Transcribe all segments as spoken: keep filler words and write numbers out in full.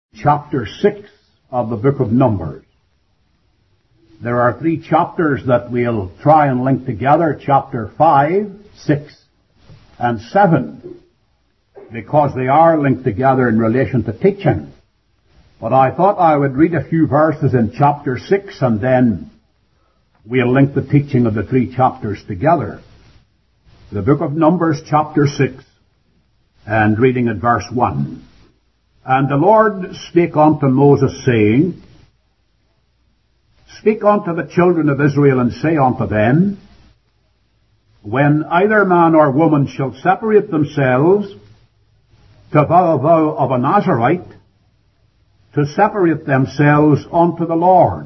chapter six of the book of Numbers. There are three chapters that we'll try and link together, chapter five, six, and seven, because they are linked together in relation to teaching. But I thought I would read a few verses in chapter six and then we'll link the teaching of the three chapters together. The book of Numbers, chapter six, and reading at verse one. And the Lord spake unto Moses, saying, Speak unto the children of Israel, and say unto them, When either man or woman shall separate themselves to vow a vow of a Nazarite, to separate themselves unto the Lord,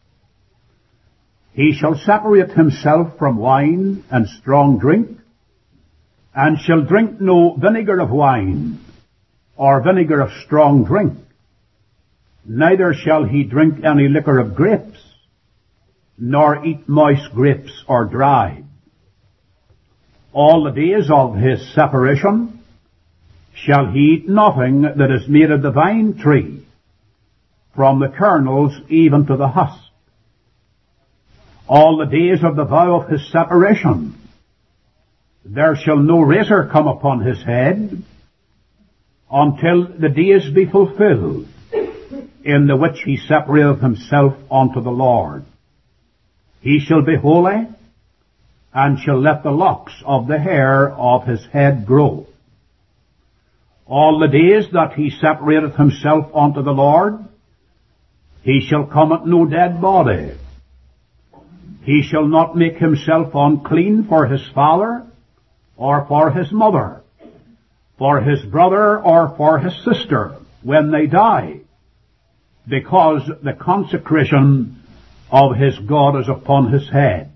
he shall separate himself from wine and strong drink, and shall drink no vinegar of wine, or vinegar of strong drink, neither shall he drink any liquor of grapes, nor eat moist grapes or dried. All the days of his separation shall he eat nothing that is made of the vine tree, from the kernels even to the husk. All the days of the vow of his separation there shall no razor come upon his head, until the days be fulfilled, in the which he separateth himself unto the Lord. He shall be holy, and shall let the locks of the hair of his head grow. All the days that he separateth himself unto the Lord, he shall come at no dead body. He shall not make himself unclean for his father, or for his mother, for his brother, or for his sister, when they die, because the consecration of his God is upon his head.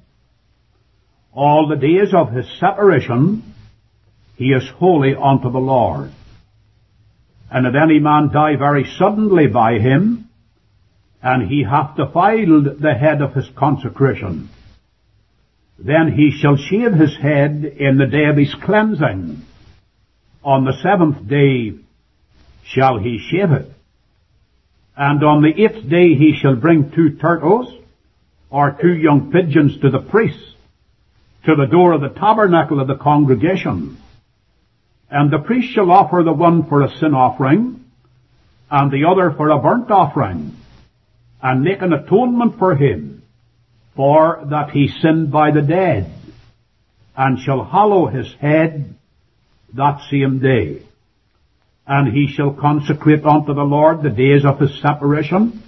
All the days of his separation he is holy unto the Lord. And if any man die very suddenly by him, and he hath defiled the head of his consecration, then he shall shave his head in the day of his cleansing. On the seventh day shall he shave it. And on the eighth day he shall bring two turtles, or two young pigeons, to the priest, to the door of the tabernacle of the congregation. And the priest shall offer the one for a sin offering, and the other for a burnt offering, and make an atonement for him, for that he sinned by the dead, and shall hallow his head that same day. And he shall consecrate unto the Lord the days of his separation,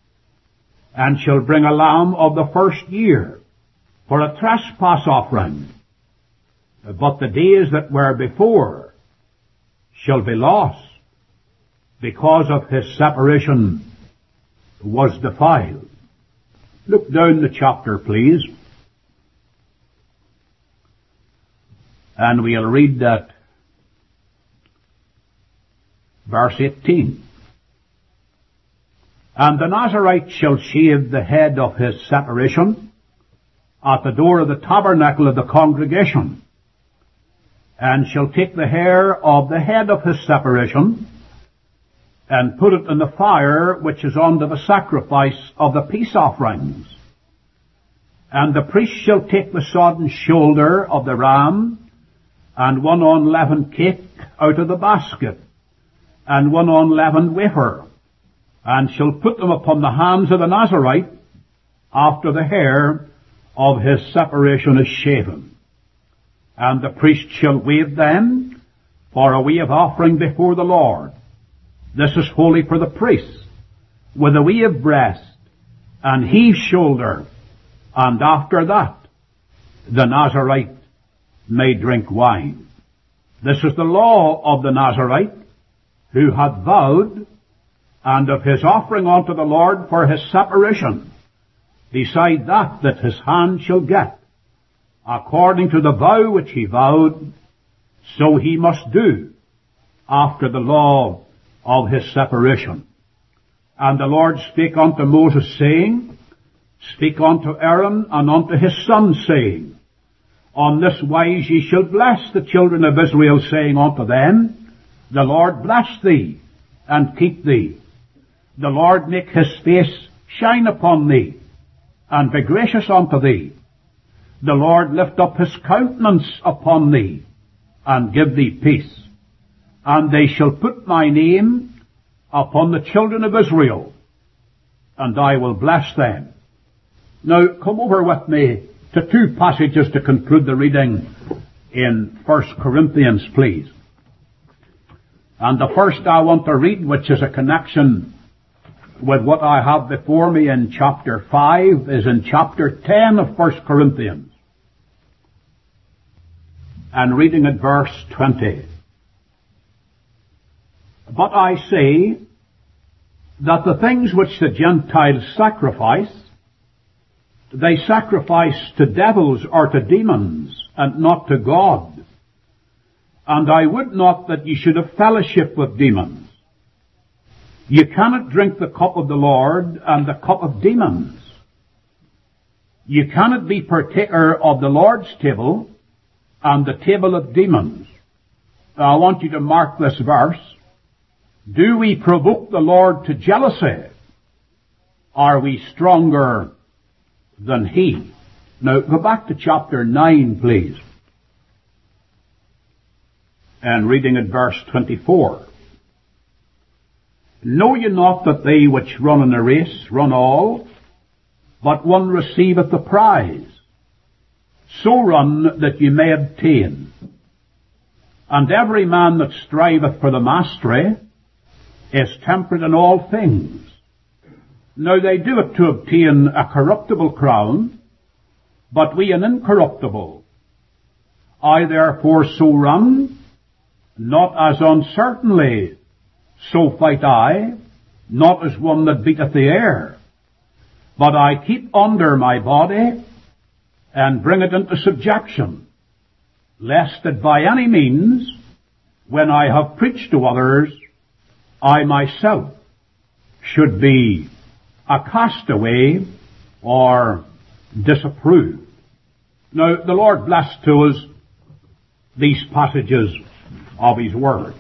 and shall bring a lamb of the first year for a trespass offering. But the days that were before shall be lost, because of his separation was defiled. Look down the chapter, please, and we'll read that verse eighteen. And the Nazarite shall shave the head of his separation at the door of the tabernacle of the congregation, and shall take the hair of the head of his separation, and put it in the fire which is under the sacrifice of the peace offerings. And the priest shall take the sodden shoulder of the ram, and one unleavened cake out of the basket, and one unleavened wafer, and shall put them upon the hands of the Nazarite, after the hair of his separation is shaven. And the priest shall wave them for a wave offering before the Lord. This is holy for the priest, with a wave breast, and heave shoulder, and after that the Nazarite may drink wine. This is the law of the Nazarite, who hath vowed, and of his offering unto the Lord for his separation, beside that that his hand shall get, according to the vow which he vowed, so he must do, after the law of his separation. And the Lord spake unto Moses, saying, Speak unto Aaron and unto his sons, saying, On this wise ye shall bless the children of Israel, saying unto them, The Lord bless thee, and keep thee. The Lord make his face shine upon thee, and be gracious unto thee. The Lord lift up his countenance upon thee, and give thee peace. And they shall put my name upon the children of Israel, and I will bless them. Now, come over with me to two passages to conclude the reading in First Corinthians, please. And the first I want to read, which is a connection with what I have before me in chapter five, is in chapter ten of First Corinthians. And reading at verse twenty. But I say that the things which the Gentiles sacrifice, they sacrifice to devils or to demons, and not to God. And I would not that ye should have fellowship with demons. You cannot drink the cup of the Lord and the cup of demons. You cannot be partaker of the Lord's table and the table of demons. Now, I want you to mark this verse. Do we provoke the Lord to jealousy? Are we stronger than he? Now, go back to chapter nine, please. And reading at verse twenty-four. Know ye not that they which run in a race run all, but one receiveth the prize? So run that ye may obtain. And every man that striveth for the mastery is temperate in all things. Now they do it to obtain a corruptible crown, but we an incorruptible. I therefore so run, not as uncertainly, so fight I, not as one that beateth the air, but I keep under my body, and bring it into subjection, lest that by any means, when I have preached to others, I myself should be a castaway or disapproved. Now, the Lord bless to us these passages of His Word.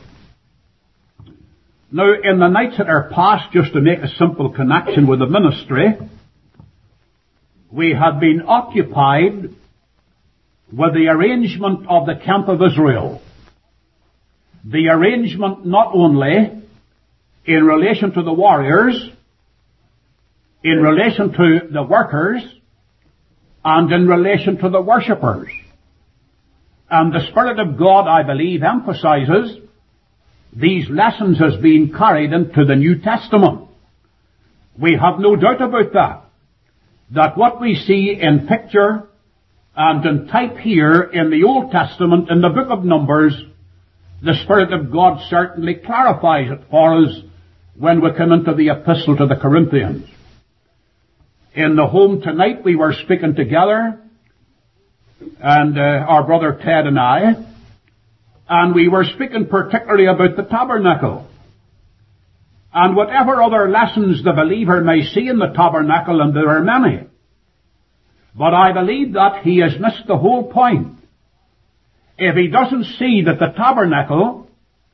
Now, in the nights that are past, just to make a simple connection with the ministry, we have been occupied with the arrangement of the camp of Israel. The arrangement not only in relation to the warriors, in relation to the workers, and in relation to the worshippers. And the Spirit of God, I believe, emphasizes these lessons as being carried into the New Testament. We have no doubt about that. That what we see in picture and in type here in the Old Testament, in the book of Numbers, the Spirit of God certainly clarifies it for us when we come into the epistle to the Corinthians. In the home tonight we were speaking together, and uh, our brother Ted and I, and we were speaking particularly about the tabernacle. And whatever other lessons the believer may see in the tabernacle, and there are many, but I believe that he has missed the whole point. If he doesn't see that the tabernacle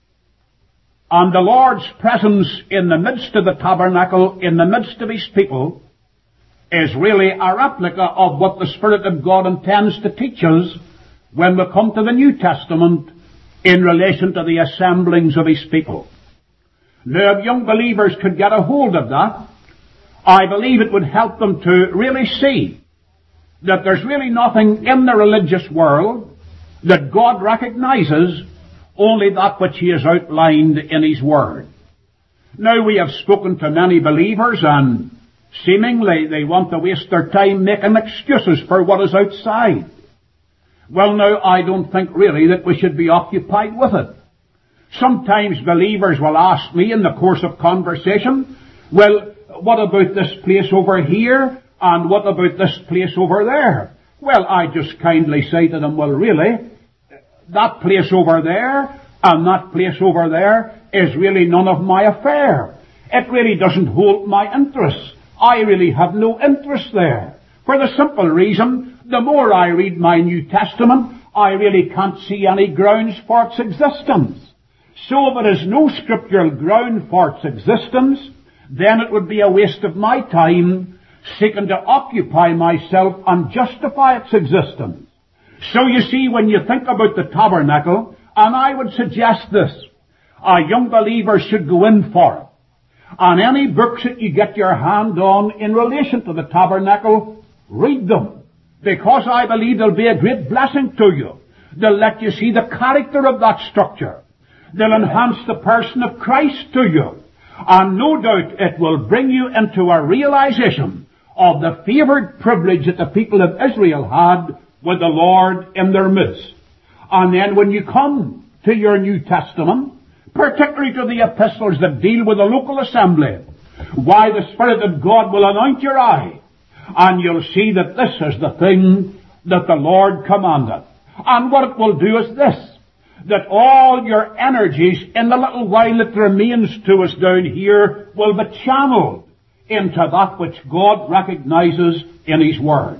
and the Lord's presence in the midst of the tabernacle, in the midst of His people, is really a replica of what the Spirit of God intends to teach us when we come to the New Testament in relation to the assemblings of His people. Now, if young believers could get a hold of that, I believe it would help them to really see that there's really nothing in the religious world that God recognizes, only that which He has outlined in His Word. Now, we have spoken to many believers, and seemingly they want to waste their time making excuses for what is outside. Well, now, I don't think really that we should be occupied with it. Sometimes believers will ask me in the course of conversation, well, what about this place over here, and what about this place over there? Well, I just kindly say to them, well, really, that place over there and that place over there is really none of my affair. It really doesn't hold my interest. I really have no interest there. For the simple reason, the more I read my New Testament, I really can't see any grounds for its existence. So if it is no scriptural ground for its existence, then it would be a waste of my time seeking to occupy myself and justify its existence. So you see, when you think about the tabernacle, and I would suggest this, a young believer should go in for it. And any books that you get your hand on in relation to the tabernacle, read them. Because I believe they'll be a great blessing to you. They'll let you see the character of that structure. They'll enhance the person of Christ to you. And no doubt it will bring you into a realization of the favored privilege that the people of Israel had with the Lord in their midst. And then when you come to your New Testament, particularly to the epistles that deal with the local assembly, why the Spirit of God will anoint your eye, and you'll see that this is the thing that the Lord commanded. And what it will do is this, that all your energies in the little while that remains to us down here will be channeled into that which God recognizes in His Word.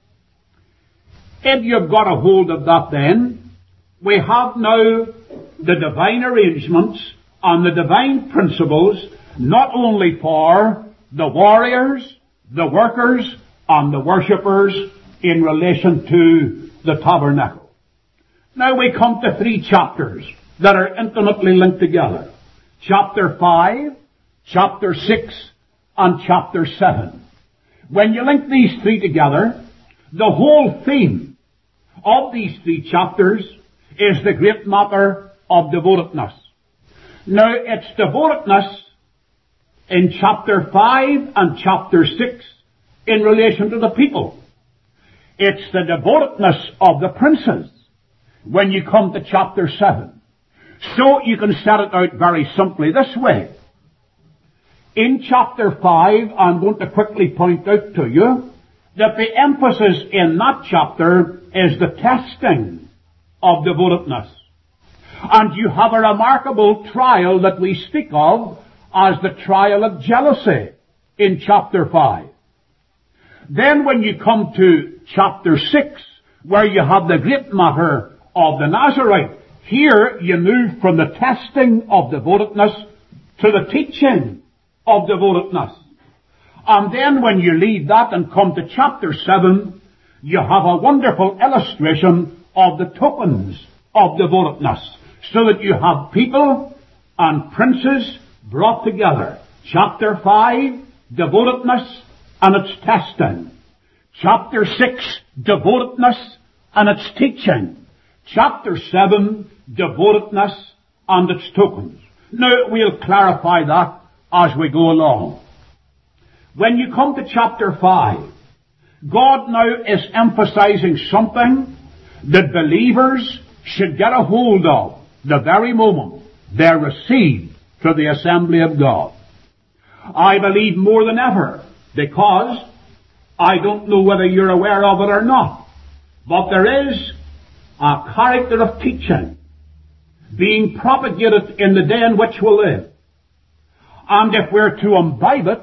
If you've got a hold of that then, we have now the divine arrangements and the divine principles, not only for the warriors, the workers, and the worshippers in relation to the tabernacle. Now we come to three chapters that are intimately linked together. Chapter five, chapter six, and chapter seven. When you link these three together, the whole theme of these three chapters is the great matter of devotedness. Now, it's devotedness in chapter five and chapter six in relation to the people. It's the devotedness of the princes when you come to chapter seven. So you can set it out very simply this way. In chapter five, I'm going to quickly point out to you that the emphasis in that chapter is the testing of devotedness. And you have a remarkable trial that we speak of as the trial of jealousy in chapter five. Then when you come to chapter six, where you have the great matter of the Nazarite, here you move from the testing of devotedness to the teaching of devotedness. And then when you leave that and come to chapter seven, you have a wonderful illustration of the tokens of devotedness, so that you have people and princes brought together. Chapter five, devotedness and its testing. Chapter six, devotedness and its teaching. Chapter seven, devotedness and its tokens. Now, we'll clarify that as we go along. When you come to chapter five, God now is emphasizing something that believers should get a hold of the very moment they're received to the assembly of God. I believe more than ever, because I don't know whether you're aware of it or not, but there is a character of teaching being propagated in the day in which we live. And if we're to imbibe it,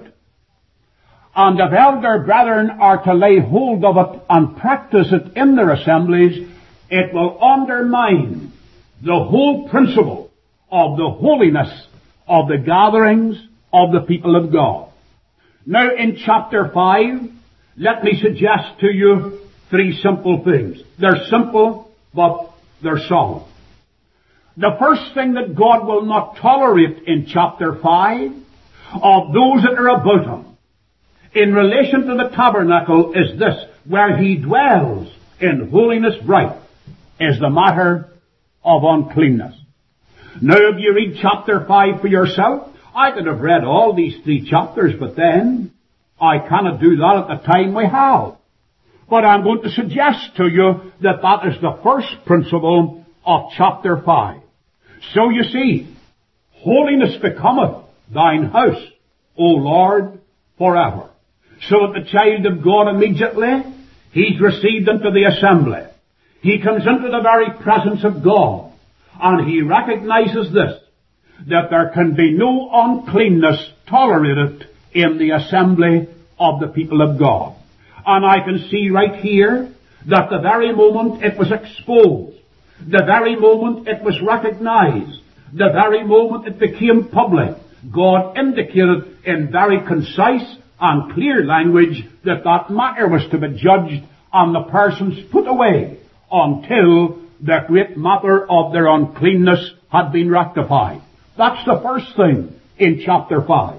and if elder brethren are to lay hold of it and practice it in their assemblies, it will undermine the whole principle of the holiness of the gatherings of the people of God. Now in chapter five, let me suggest to you three simple things. They're simple, but they're solid. The first thing that God will not tolerate in chapter five of those that are about Him in relation to the tabernacle is this: where He dwells in holiness bright is the matter of uncleanness. Now if you read chapter five for yourself, I could have read all these three chapters, but then I cannot do that at the time we have. But I'm going to suggest to you that that is the first principle of chapter five. So you see, holiness becometh thine house, O Lord, forever. So that the child of God immediately, he's received into the assembly. He comes into the very presence of God, and he recognizes this, that there can be no uncleanness tolerated in the assembly of the people of God. And I can see right here that the very moment it was exposed, the very moment it was recognized, the very moment it became public, God indicated in very concise and clear language that that matter was to be judged and the persons put away until the great matter of their uncleanness had been rectified. That's the first thing in chapter five.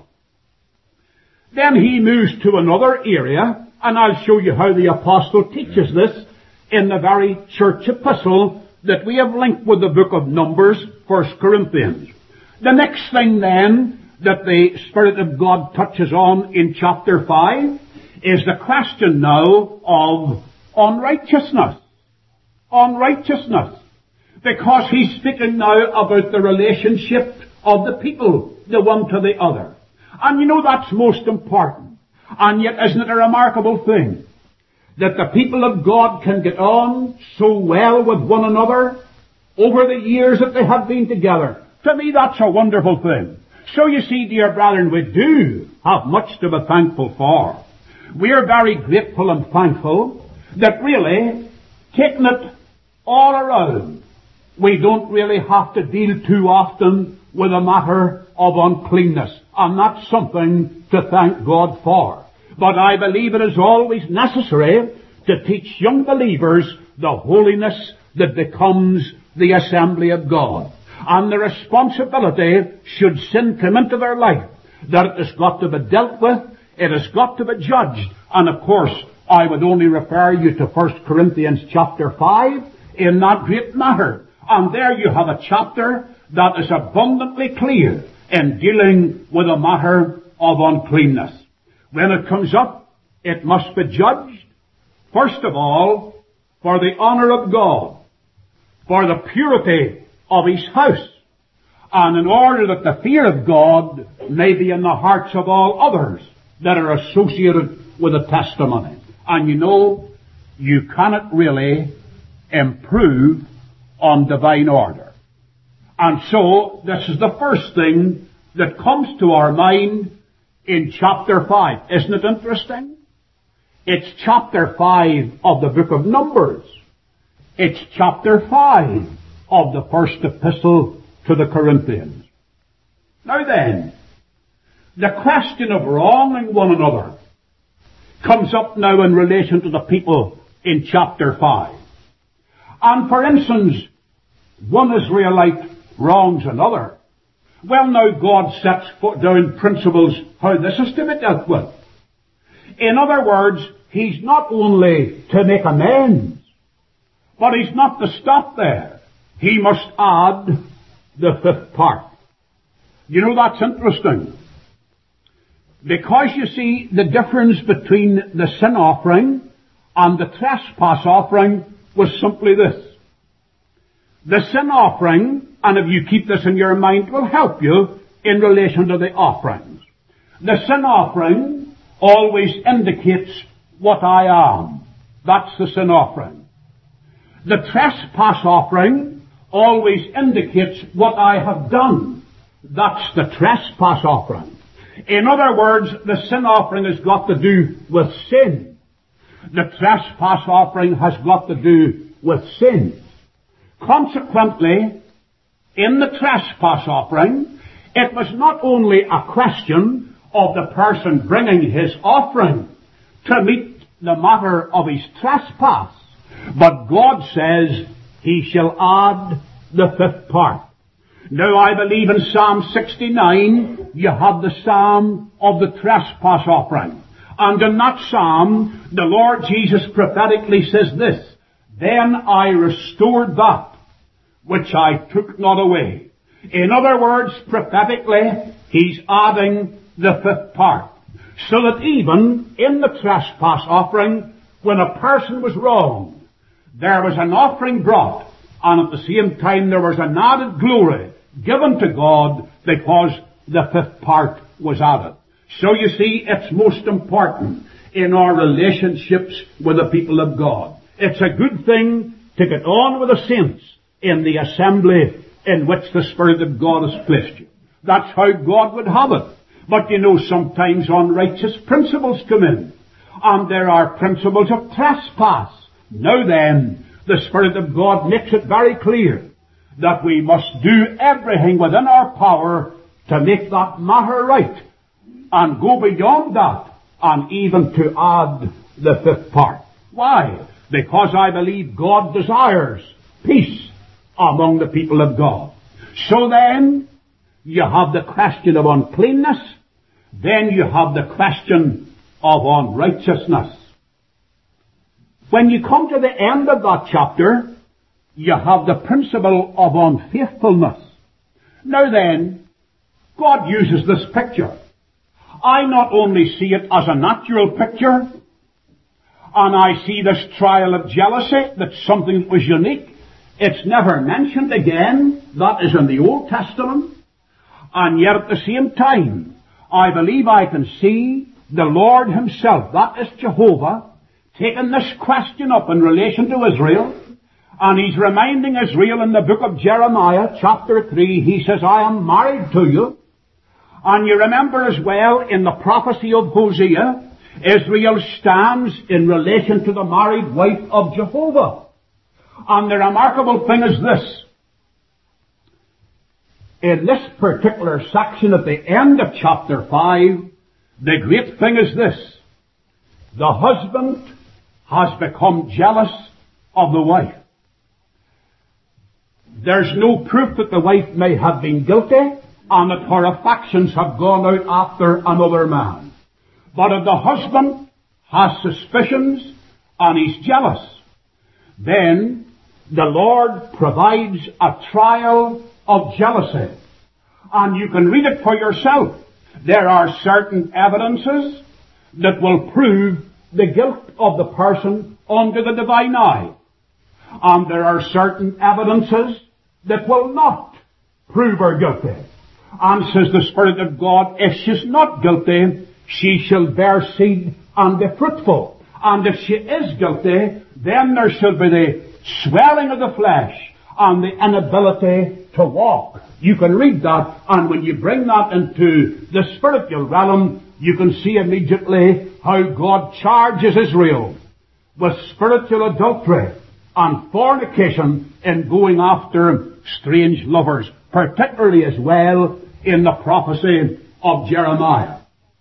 Then he moves to another area, and I'll show you how the apostle teaches this in the very church epistle that we have linked with the book of Numbers, First Corinthians. The next thing then that the Spirit of God touches on in chapter five is the question now of unrighteousness. Unrighteousness. Because he's speaking now about the relationship of the people, the one to the other. And you know that's most important. And yet isn't it a remarkable thing that the people of God can get on so well with one another over the years that they have been together? To me that's a wonderful thing. So you see, dear brethren, we do have much to be thankful for. We are very grateful and thankful that really, taking it all around, we don't really have to deal too often with a matter of uncleanness. And that's something to thank God for. But I believe it is always necessary to teach young believers the holiness that becomes the assembly of God. And the responsibility, should sin come into their life, that it has got to be dealt with, it has got to be judged. And of course, I would only refer you to First Corinthians chapter five in that great matter. And there you have a chapter that is abundantly clear in dealing with a matter of uncleanness. When it comes up, it must be judged, first of all, for the honor of God, for the purity of His house, and in order that the fear of God may be in the hearts of all others that are associated with the testimony. And you know, you cannot really improve on divine order. And so, this is the first thing that comes to our mind in chapter five. Isn't it interesting? It's chapter five of the book of Numbers. It's chapter five of the first epistle to the Corinthians. Now then, the question of wronging one another comes up now in relation to the people in chapter five. And for instance, one Israelite wrongs another. Well, now God sets down principles how this is to be dealt with. In other words, He's not only to make amends, but He's not to stop there. He must add the fifth part. You know, that's interesting. Because you see, the difference between the sin offering and the trespass offering was simply this. The sin offering, and if you keep this in your mind, will help you in relation to the offerings. The sin offering always indicates what I am. That's the sin offering. The trespass offering always indicates what I have done. That's the trespass offering. In other words, the sin offering has got to do with sin. The trespass offering has got to do with sin. Consequently, in the trespass offering, it was not only a question of the person bringing his offering to meet the matter of his trespass, but God says He shall add the fifth part. Now I believe in Psalm sixty-nine you have the Psalm of the trespass offering. And in that Psalm the Lord Jesus prophetically says this, "Then I restored that which I took not away." In other words, prophetically, He's adding the fifth part. So that even in the trespass offering, when a person was wronged, there was an offering brought, and at the same time there was an added glory given to God because the fifth part was added. So you see, it's most important in our relationships with the people of God. It's a good thing to get on with the saints in the assembly in which the Spirit of God has placed you. That's how God would have it. But you know, sometimes unrighteous principles come in, and there are principles of trespass. Now then, the Spirit of God makes it very clear that we must do everything within our power to make that matter right and go beyond that and even to add the fifth part. Why? Because I believe God desires peace among the people of God. So then, you have the question of uncleanness, then you have the question of unrighteousness. When you come to the end of that chapter, you have the principle of unfaithfulness. Now then, God uses this picture. I not only see it as a natural picture, and I see this trial of jealousy, that's something that was unique. It's never mentioned again. That is in the Old Testament. And yet at the same time, I believe I can see the Lord Himself, that is Jehovah, taking this question up in relation to Israel. And He's reminding Israel in the book of Jeremiah, chapter three, He says, I am married to you. And you remember as well in the prophecy of Hosea, Israel stands in relation to the married wife of Jehovah. And the remarkable thing is this. In this particular section at the end of chapter five, the great thing is this. The husband has become jealous of the wife. There's no proof that the wife may have been guilty and that her affections have gone out after another man. But if the husband has suspicions and he's jealous, then the Lord provides a trial of jealousy. And you can read it for yourself. There are certain evidences that will prove the guilt of the person under the divine eye. And there are certain evidences that will not prove her guilty. And says the Spirit of God, if she's not guilty, she shall bear seed and be fruitful. And if she is guilty, then there shall be the swelling of the flesh and the inability to walk. You can read that, and when you bring that into the spiritual realm, you can see immediately how God charges Israel with spiritual adultery and fornication in going after strange lovers, particularly as well in the prophecy of Jeremiah.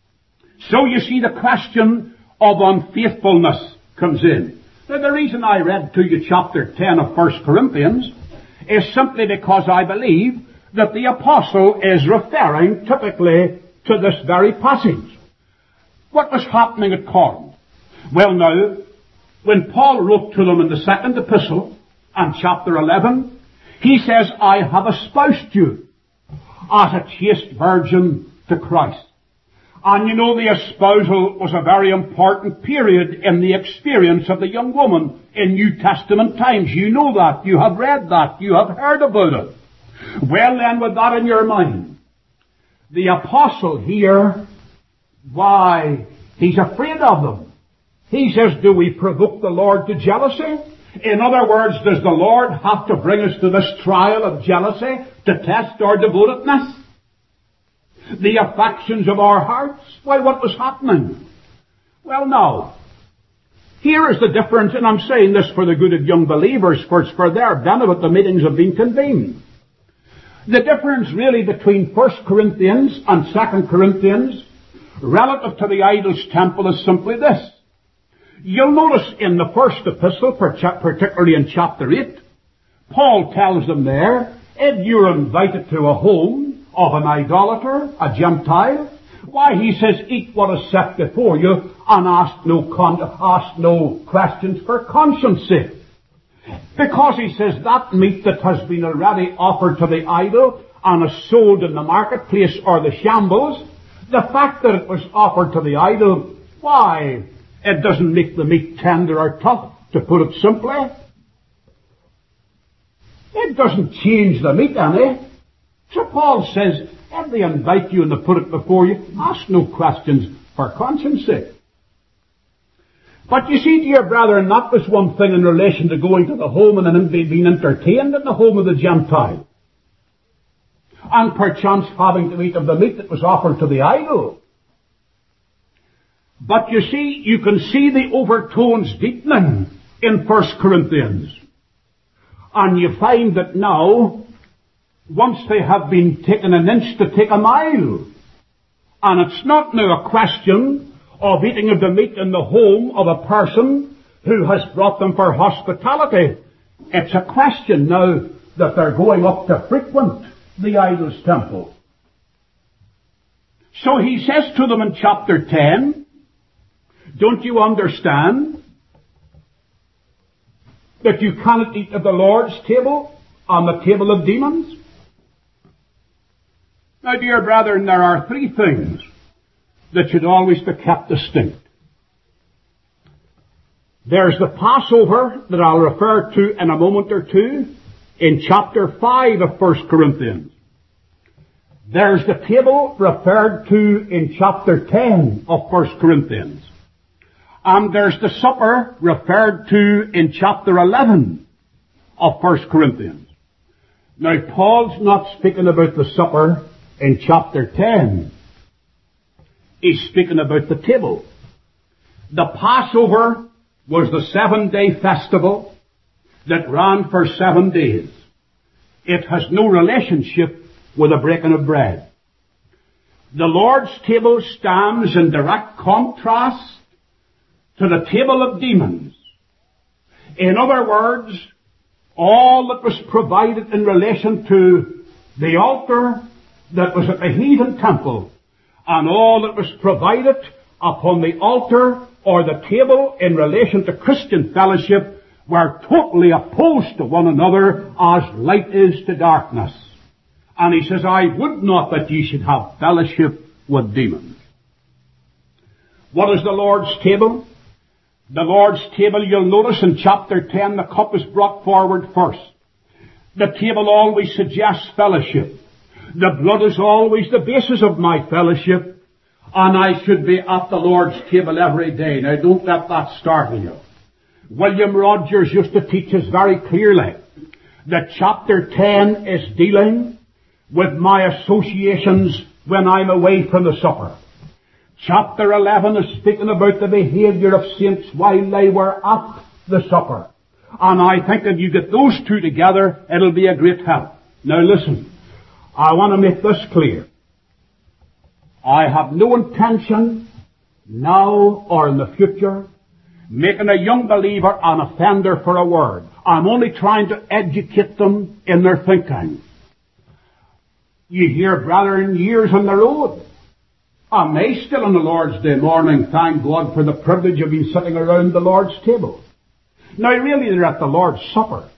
So you see the question of unfaithfulness comes in. Now the reason I read to you chapter ten of First Corinthians is simply because I believe that the apostle is referring typically to this very passage. What was happening at Corinth? Well now, when Paul wrote to them in the second epistle, and chapter eleven, he says, I have espoused you as a chaste virgin to Christ. And you know the espousal was a very important period in the experience of the young woman in New Testament times. You know that. You have read that. You have heard about it. Well then, with that in your mind, the apostle here, why, he's afraid of them. He says, do we provoke the Lord to jealousy? In other words, does the Lord have to bring us to this trial of jealousy to test our devotedness? The affections of our hearts? Why, what was happening? Well, now, here is the difference, and I'm saying this for the good of young believers, for it's for their benefit the meetings have been convened. The difference really between First Corinthians and Second Corinthians relative to the idol's temple is simply this. You'll notice in the first epistle, particularly in chapter eight, Paul tells them there, if you're invited to a home of an idolater, a Gentile, why, he says, eat what is set before you and ask no, con- ask no questions for conscience sake. Because he says that meat that has been already offered to the idol and is sold in the marketplace or the shambles, the fact that it was offered to the idol, why, it doesn't make the meat tender or tough, to put it simply. It doesn't change the meat any. So Paul says, if they invite you and they put it before you, ask no questions for conscience sake. But you see, dear brethren, that was one thing in relation to going to the home and then being entertained in the home of the Gentile. And perchance having to eat of the meat that was offered to the idol. But you see, you can see the overtones deepening in First Corinthians. And you find that now, once they have been taken an inch to take a mile. And it's not now a question of eating of the meat in the home of a person who has brought them for hospitality. It's a question now that they're going up to frequent the idol's temple. So he says to them in chapter ten, don't you understand that you cannot eat of the Lord's table on the table of demons? Now, dear brethren, there are three things that should always be kept distinct. There's the Passover that I'll refer to in a moment or two in chapter five of First Corinthians. There's the table referred to in chapter ten of First Corinthians. And there's the supper referred to in chapter eleven of First Corinthians. Now, Paul's not speaking about the supper in chapter ten. He's speaking about the table. The Passover was the seven-day festival that ran for seven days. It has no relationship with the breaking of bread. The Lord's table stands in direct contrast to the table of demons. In other words, all that was provided in relation to the altar that was at the heathen temple, and all that was provided upon the altar or the table in relation to Christian fellowship were totally opposed to one another as light is to darkness. And he says, I would not that ye should have fellowship with demons. What is the Lord's table? The Lord's table, you'll notice in chapter ten, the cup is brought forward first. The table always suggests fellowship. The blood is always the basis of my fellowship, and I should be at the Lord's table every day. Now, don't let that startle you. William Rogers used to teach us very clearly that chapter ten is dealing with my associations when I'm away from the supper. Chapter eleven is speaking about the behaviour of saints while they were at the supper. And I think if you get those two together, it'll be a great help. Now listen, I want to make this clear. I have no intention, now or in the future, making a young believer an offender for a word. I'm only trying to educate them in their thinking. You hear brethren years on the road, and they still on the Lord's Day morning thank God for the privilege of being sitting around the Lord's table. Now really they're at the Lord's Supper.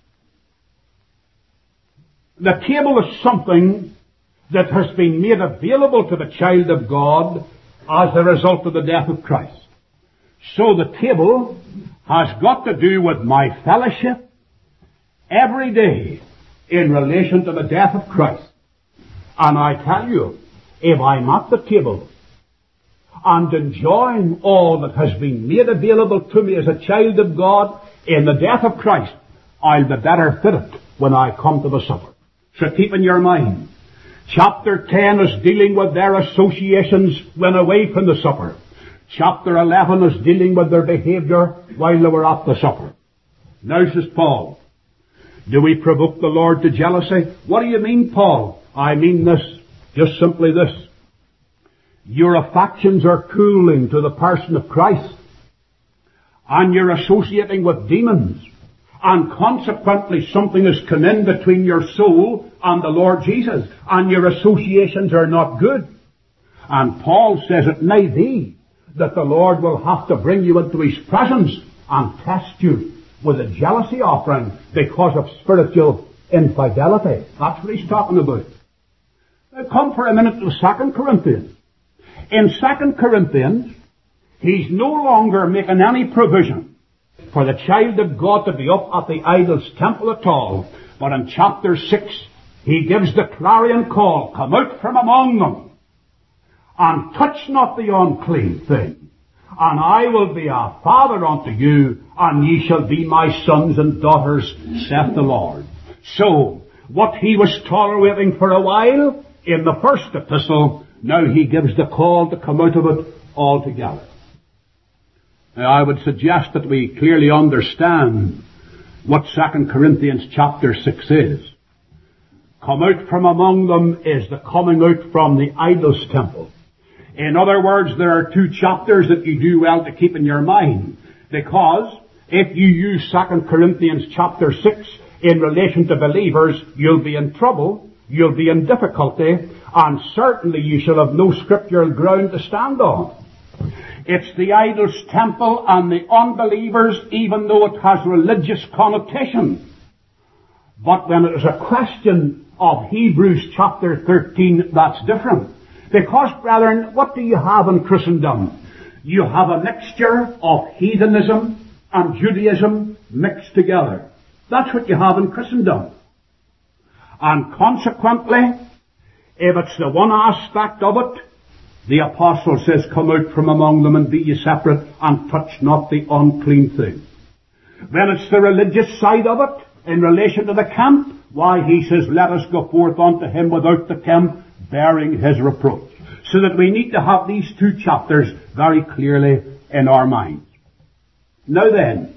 The table is something that has been made available to the child of God as a result of the death of Christ. So the table has got to do with my fellowship every day in relation to the death of Christ. And I tell you, if I'm at the table and enjoying all that has been made available to me as a child of God in the death of Christ, I'll be better fitted when I come to the supper. So keep in your mind, chapter ten is dealing with their associations when away from the supper. Chapter eleven is dealing with their behaviour while they were at the supper. Now says Paul, do we provoke the Lord to jealousy? What do you mean, Paul? I mean this, just simply this. Your affections are cooling to the person of Christ, and you're associating with demons, and consequently something has come in between your soul and the Lord Jesus, and your associations are not good. And Paul says it may be that the Lord will have to bring you into His presence and test you with a jealousy offering because of spiritual infidelity. That's what he's talking about. Now come for a minute to Second Corinthians. In Second Corinthians, he's no longer making any provision for the child of God to be up at the idol's temple at all. But in chapter six, he gives the clarion call, come out from among them, and touch not the unclean thing, and I will be a father unto you, and ye shall be my sons and daughters, saith the Lord. So, what he was tolerating for a while in the first epistle, now he gives the call to come out of it altogether. Now, I would suggest that we clearly understand what Second Corinthians chapter six is. Come out from among them is the coming out from the idol's temple. In other words, there are two chapters that you do well to keep in your mind. Because if you use Second Corinthians chapter six in relation to believers, you'll be in trouble, you'll be in difficulty, and certainly you shall have no scriptural ground to stand on. It's the idol's temple and the unbelievers, even though it has religious connotation. But when it is a question of Hebrews chapter thirteen, that's different. Because, brethren, what do you have in Christendom? You have a mixture of heathenism and Judaism mixed together. That's what you have in Christendom. And consequently, if it's the one aspect of it, the apostle says, come out from among them and be ye separate and touch not the unclean thing. When it's the religious side of it, in relation to the camp, why, he says, let us go forth unto him without the camp, bearing his reproach. So that we need to have these two chapters very clearly in our minds. Now then,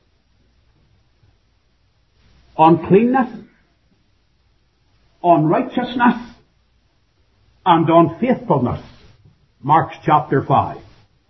uncleanness, unrighteousness, and unfaithfulness. Mark chapter five.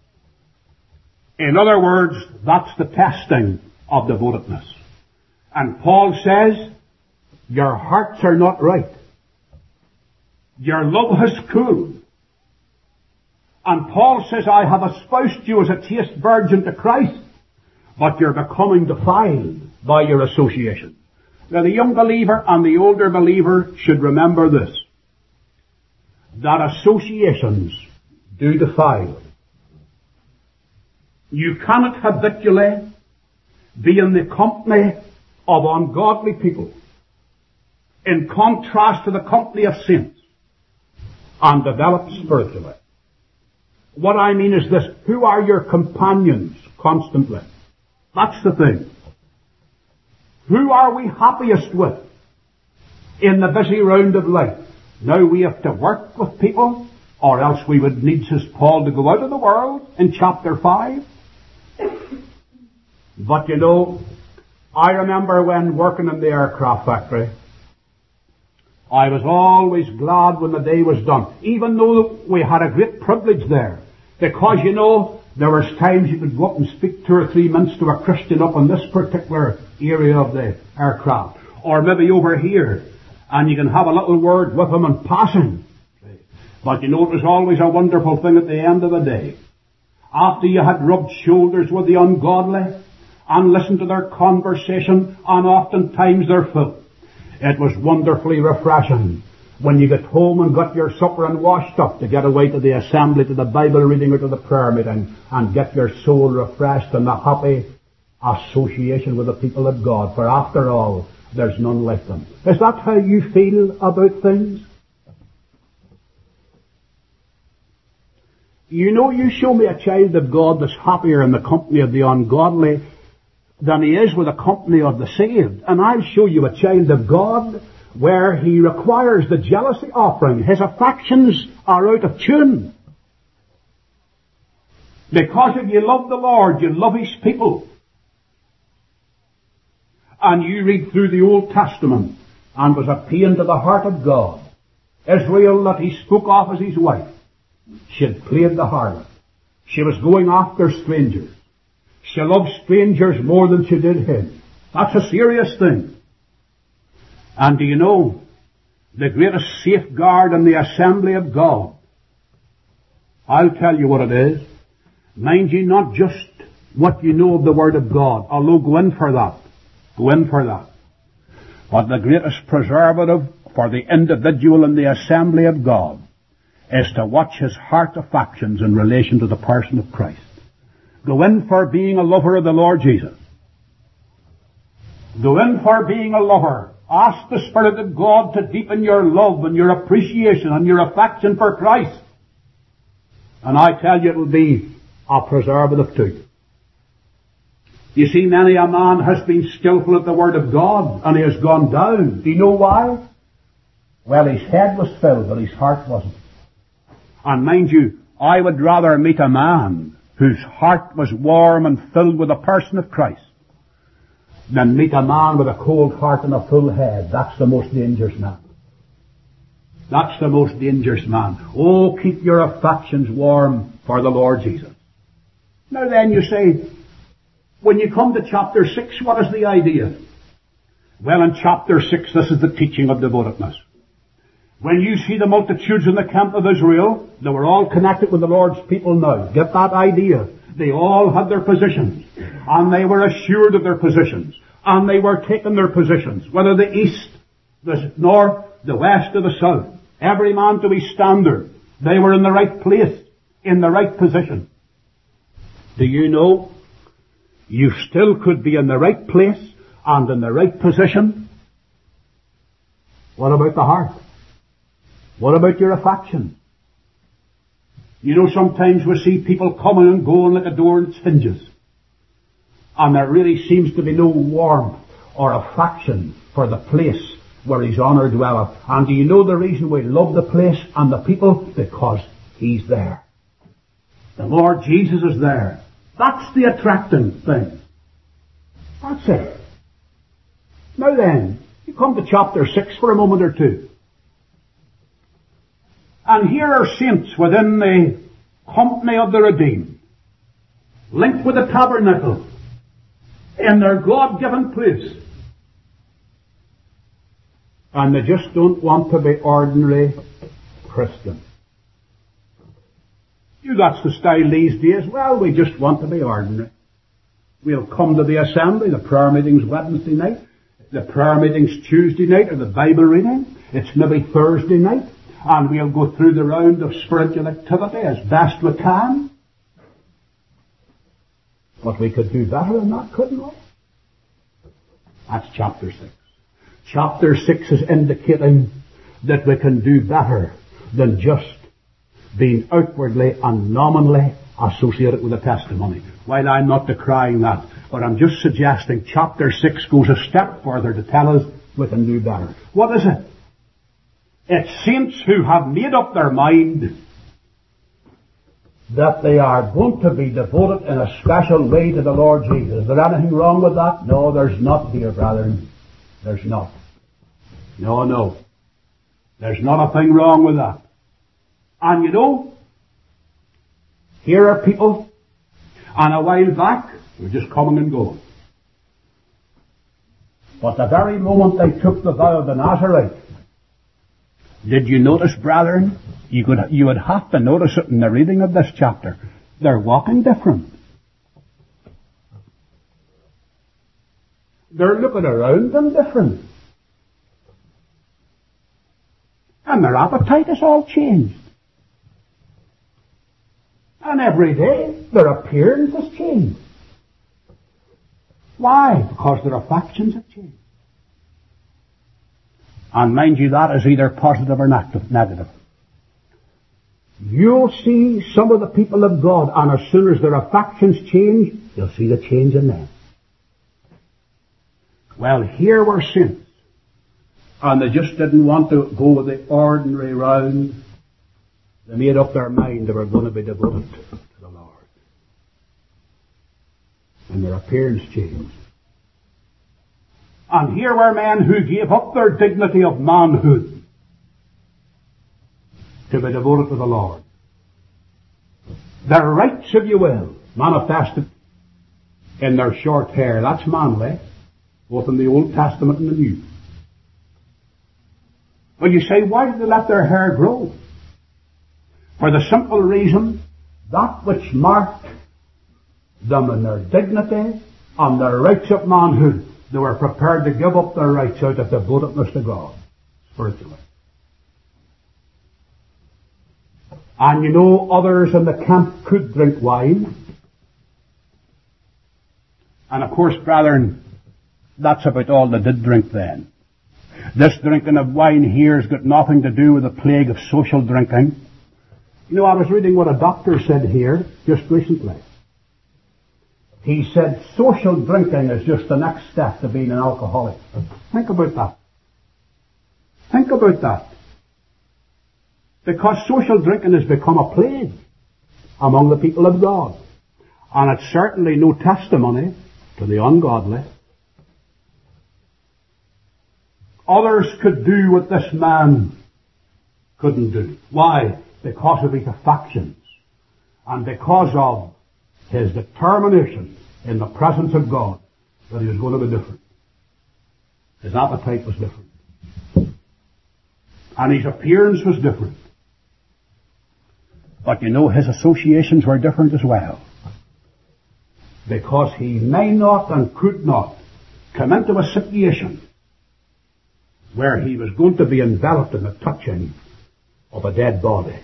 In other words, that's the testing of devotedness. And Paul says, your hearts are not right. Your love has cooled. And Paul says, I have espoused you as a chaste virgin to Christ, but you're becoming defiled by your association. Now the young believer and the older believer should remember this, that associations do defile. You cannot habitually be in the company of ungodly people in contrast to the company of saints and develop spiritually. What I mean is this, who are your companions constantly? That's the thing. Who are we happiest with in the busy round of life? Now we have to work with people, or else we would need, says Paul, to go out of the world in chapter five. But you know, I remember when working in the aircraft factory, I was always glad when the day was done, even though we had a great privilege there. Because, you know, there was times you could go up and speak two or three minutes to a Christian up in this particular area of the aircraft. Or maybe over here, and you can have a little word with them in passing. But you know, it was always a wonderful thing at the end of the day. After you had rubbed shoulders with the ungodly, and listened to their conversation, and oftentimes their filth, it was wonderfully refreshing when you got home and got your supper and washed up to get away to the assembly, to the Bible reading, or to the prayer meeting, and get your soul refreshed in the happy association with the people of God. For after all, there's none like them. Is that how you feel about things? You know, you show me a child of God that's happier in the company of the ungodly than he is with the company of the saved. And I'll show you a child of God where he requires the jealousy offering. His affections are out of tune. Because if you love the Lord, you love His people. And you read through the Old Testament, and was a pain to the heart of God. Israel, that He spoke of as His wife, she had played the harlot. She was going after strangers. She loved strangers more than she did Him. That's a serious thing. And do you know, the greatest safeguard in the assembly of God, I'll tell you what it is. Mind you, not just what you know of the Word of God, although go in for that. Go in for that. But the greatest preservative for the individual in the assembly of God is to watch his heart affections in relation to the person of Christ. Go in for being a lover of the Lord Jesus. Go in for being a lover. Ask the Spirit of God to deepen your love and your appreciation and your affection for Christ. And I tell you, it will be a preservative to you. You see, many a man has been skillful at the Word of God, and he has gone down. Do you know why? Well, his head was filled, but his heart wasn't. And mind you, I would rather meet a man whose heart was warm and filled with the person of Christ than meet a man with a cold heart and a full head. That's the most dangerous man. That's the most dangerous man. Oh, keep your affections warm for the Lord Jesus. Now then, you say, when you come to chapter six, what is the idea? Well, in chapter six, this is the teaching of devotedness. When you see the multitudes in the camp of Israel, they were all connected with the Lord's people now. Get that idea. They all had their positions. And they were assured of their positions. And they were taking their positions. Whether the east, the north, the west, or the south. Every man to his standard. They were in the right place. In the right position. Do you know? You still could be in the right place and in the right position. What about the heart? What about your affection? You know, sometimes we see people coming and going like a door in its hinges. And there really seems to be no warmth or affection for the place where His honour dwelleth. And do you know the reason we love the place and the people? Because He's there. The Lord Jesus is there. That's the attracting thing. That's it. Now then, you come to chapter six for a moment or two. And here are saints within the company of the redeemed, linked with the tabernacle, in their God-given place. And they just don't want to be ordinary Christians. You, that's the style these days. Well, we just want to be ordinary. We'll come to the assembly, the prayer meeting's Wednesday night, the prayer meeting's Tuesday night, or the Bible reading. It's maybe Thursday night. And we'll go through the round of spiritual activity as best we can. But we could do better than that, couldn't we? That's chapter six. Chapter six is indicating that we can do better than just being outwardly and nominally associated with a testimony. While I'm not decrying that, but I'm just suggesting chapter six goes a step further to tell us we can do better. What is it? It's saints who have made up their mind that they are going to be devoted in a special way to the Lord Jesus. Is there anything wrong with that? No, there's not, dear brethren. There's not. No, no. There's not a thing wrong with that. And you know, here are people, and a while back, they're just coming and going. But the very moment they took the vow of the Nazarite, did you notice, brethren? You could, you would have to notice it in the reading of this chapter. They're walking different. They're looking around them different. And their appetite has all changed. And every day, their appearance has changed. Why? Because their affections have changed. And mind you, that is either positive or negative. You'll see some of the people of God, and as soon as their affections change, you'll see the change in them. Well, here were saints, and they just didn't want to go with the ordinary round. They made up their mind they were going to be devoted to the Lord. And their appearance changed. And here were men who gave up their dignity of manhood to be devoted to the Lord. Their rights, if you will, manifested in their short hair. That's manly, both in the Old Testament and the New. Well, you say, why did they let their hair grow? For the simple reason, that which marked them in their dignity and their rights of manhood, they were prepared to give up their rights out of devotedness to God, spiritually. And you know, others in the camp could drink wine. And of course, brethren, that's about all they did drink then. This drinking of wine here has got nothing to do with the plague of social drinking. You know, I was reading what a doctor said here just recently. He said social drinking is just the next step to being an alcoholic. Think about that. Think about that. Because social drinking has become a plague among the people of God. And it's certainly no testimony to the ungodly. Others could do what this man couldn't do. Why? Because of his affections and because of his determination in the presence of God that he was going to be different. His appetite was different. And his appearance was different. But you know, his associations were different as well. Because he may not and could not come into a situation where he was going to be enveloped in the touching of a dead body.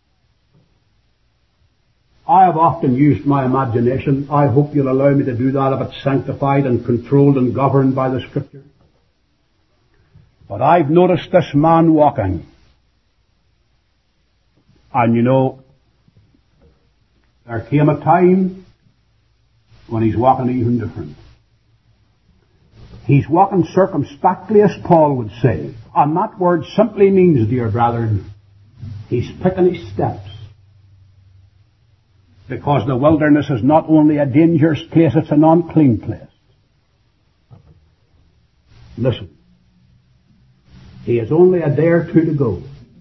I have often used my imagination. I hope you'll allow me to do that if it's sanctified and controlled and governed by the Scripture. But I've noticed this man walking. And you know, there came a time when he's walking even different. He's walking circumspectly, as Paul would say. And that word simply means, dear brethren, he's picking his steps. Because the wilderness is not only a dangerous place, it's an unclean place. Listen. He has only a day or two to go.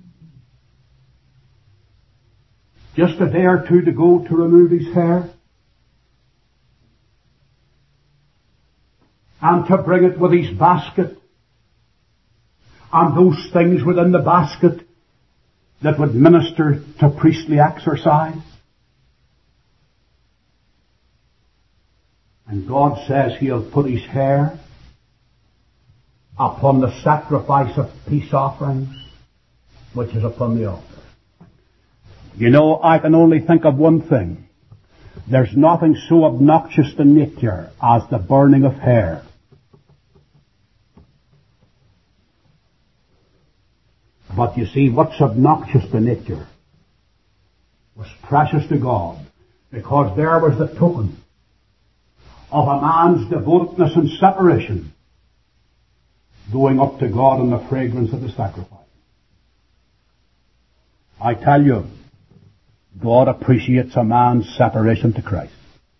Just a day or two to go to remove his hair. And to bring it with his basket. And those things within the basket that would minister to priestly exercise. And God says he'll put his hair upon the sacrifice of peace offerings, which is upon the altar. You know, I can only think of one thing. There's nothing so obnoxious to nature as the burning of hair. But you see, what's obnoxious to nature was precious to God, because there was the token of a man's devotedness and separation going up to God in the fragrance of the sacrifice. I tell you, God appreciates a man's separation to Christ.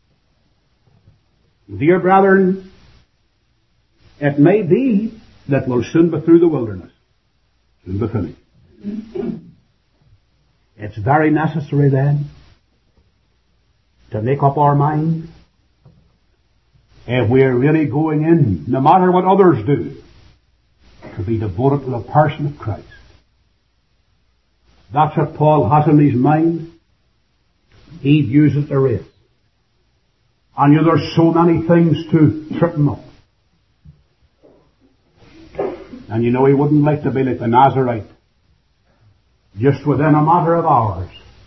Dear brethren, it may be that we'll soon be through the wilderness. Soon be finished. It's very necessary then to make up our mind if we're really going in, no matter what others do, to be devoted to the person of Christ. That's what Paul has in his mind. He views it a race. And you know, there's so many things to trip him up. And you know, he wouldn't like to be like the Nazarite, just within a matter of hours,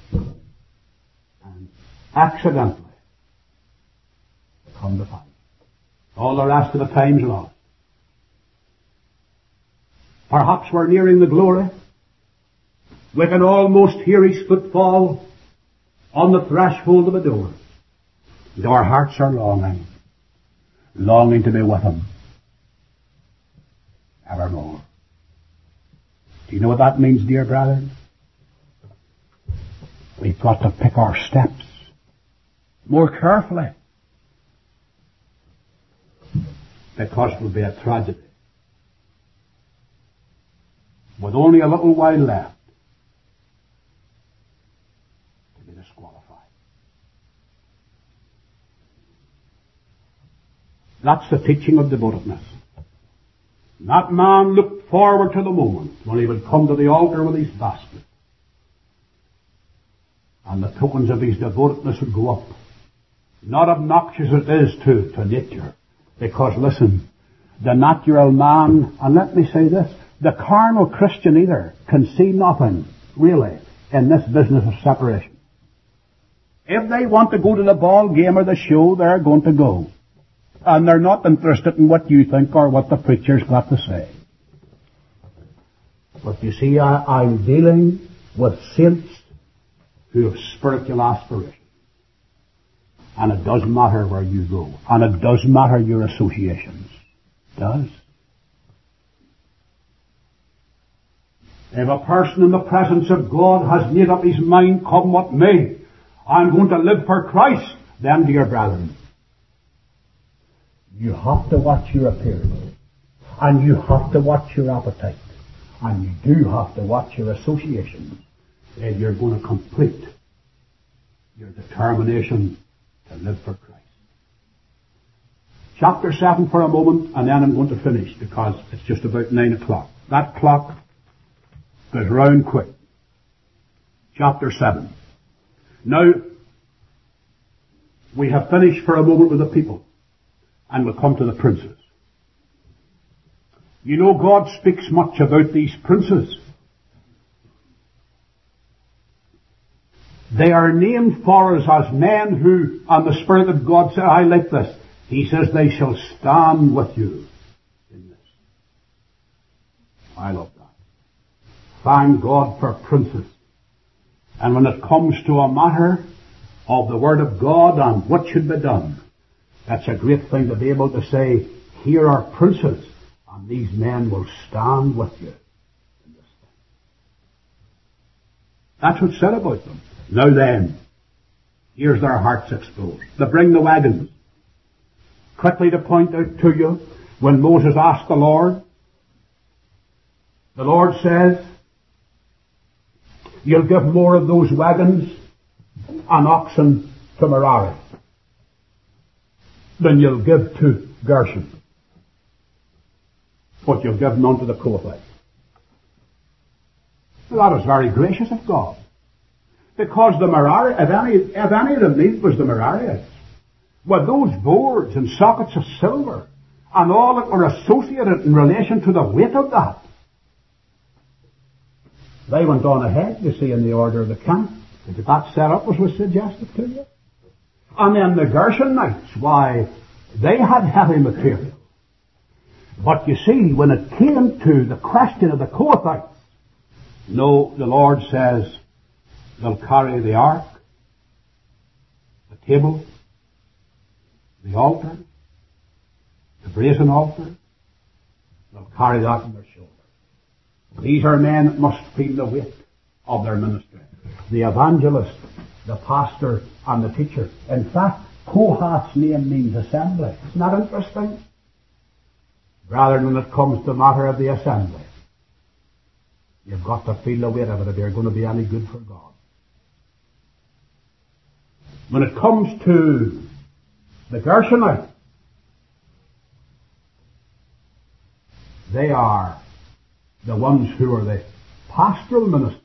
and accidentally come to find. All the rest of the time's lost. Perhaps we're nearing the glory. We can almost hear his footfall on the threshold of a door. And our hearts are longing, longing to be with him evermore. Do you know what that means, dear brethren? We've got to pick our steps more carefully, because it will be a tragedy. With only a little while left to be disqualified. That's the teaching of devotedness. That man looked forward to the moment when he would come to the altar with his basket, and the tokens of his devotedness would go up. Not obnoxious it is to, to nature, because listen, the natural man, and let me say this, the carnal Christian either can see nothing, really, in this business of separation. If they want to go to the ball game or the show, they're going to go. And they're not interested in what you think or what the preacher's got to say. But you see, I, I'm dealing with saints who have spiritual aspirations. And it doesn't matter where you go. And it doesn't matter your associations. It does. If a person in the presence of God has made up his mind, come what may, I'm going to live for Christ, then, dear brethren, you have to watch your appearance. And you have to watch your appetite. and you do have to watch your associations, then you're going to complete your determination to live for Christ. Chapter seven for a moment, and then I'm going to finish because it's just about nine o'clock. That clock goes round quick. Chapter seven. Now, we have finished for a moment with the people, and we'll come to the princes. You know, God speaks much about these princes. They are named for us as men who, and the Spirit of God said, I like this. He says, they shall stand with you in this. I love that. Thank God for princes. And when it comes to a matter of the Word of God and what should be done, that's a great thing to be able to say, here are princes, and these men will stand with you in this thing. That's what's said about them. Now then, here's their hearts exposed. They bring the wagons. Quickly to point out to you, when Moses asked the Lord, the Lord says, you'll give more of those wagons and oxen to Merari than you'll give to Gershon. But you'll give none to the Kohathites. Well, that was very gracious of God. Because the Merari, if any, if any of them needed was the Merarites, with those boards and sockets of silver and all that were associated in relation to the weight of that, they went on ahead, you see, in the order of the camp. Did that set up as was suggested to you? And then the Gershonites, why, they had heavy material. But you see, when it came to the question of the Kohathites, no, the Lord says, they'll carry the ark, the table, the altar, the brazen altar. They'll carry that on their shoulders. These are men that must feel the weight of their ministry. The evangelist, the pastor, and the teacher. In fact, Kohath's name means assembly. Isn't that interesting? Rather than when it comes to the matter of the assembly, you've got to feel the weight of it if you're going to be any good for God. When it comes to the Gershonites, they are the ones who are the pastoral ministry.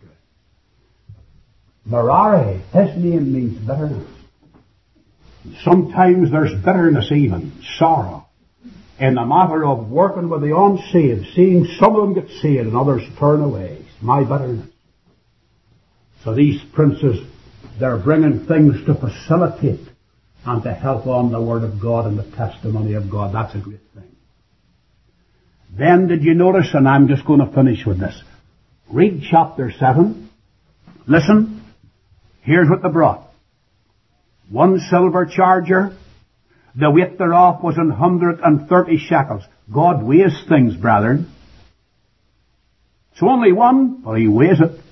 Merari, his name means bitterness. Sometimes there's bitterness even, sorrow, in the matter of working with the unsaved, seeing some of them get saved and others turn away. My bitterness. So these princes, they're bringing things to facilitate and to help on the Word of God and the testimony of God. That's a great thing. Then did you notice, and I'm just going to finish with this. Read chapter seven. Listen. Here's what they brought. One silver charger. The weight thereof was an hundred and thirty shekels. God weighs things, brethren. It's only one, but He weighs it.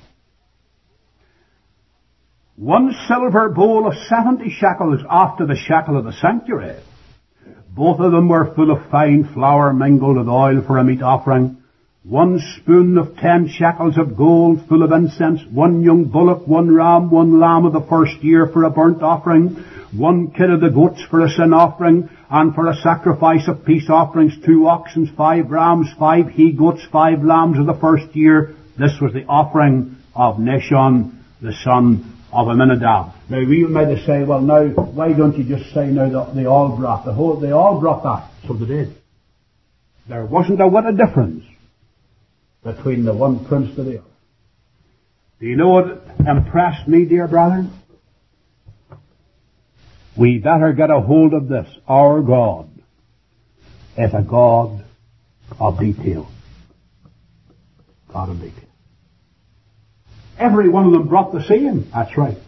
One silver bowl of seventy shekels after the shekel of the sanctuary. Both of them were full of fine flour mingled with oil for a meat offering. One spoon of ten shekels of gold full of incense. One young bullock, one ram, one lamb of the first year for a burnt offering. One kid of the goats for a sin offering. And for a sacrifice of peace offerings, two oxen, five rams, five he-goats, five lambs of the first year. This was the offering of Nashon, the son of Aminadab. Now we might say, well now, why don't you just say now that they all brought the whole, they all brought that. So they did. There wasn't a whit of difference between the one prince to the other. Do you know what impressed me, dear brethren? We better get a hold of this. Our God is a God of detail. God of detail. Every one of them brought the same. That's right.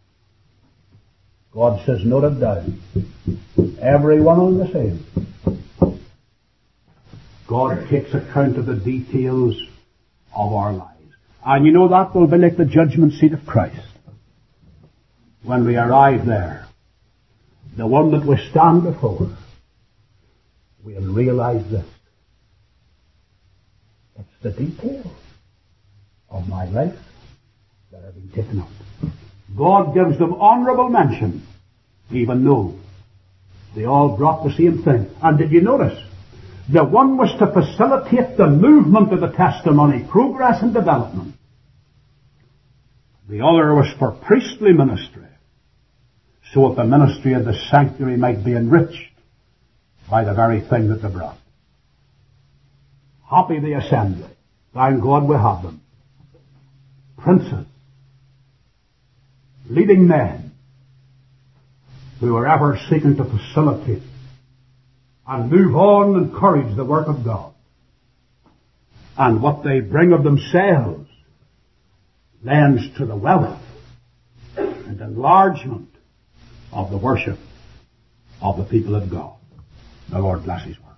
God says, note it down. Every one of them the same. God takes account of the details of our lives. And you know that will be like the judgment seat of Christ. When we arrive there, the one that we stand before, we'll realize this. It's the details. of my life that are being taken up. God gives them honourable mention, even though they all brought the same thing. And did you notice? The one was to facilitate the movement of the testimony, progress and development. The other was for priestly ministry, so that the ministry of the sanctuary might be enriched by the very thing that they brought. Happy the assembly. Thank God we have them. Princes, leading men, who are ever seeking to facilitate and move on and encourage the work of God. And what they bring of themselves lends to the wealth and enlargement of the worship of the people of God. The Lord bless His word.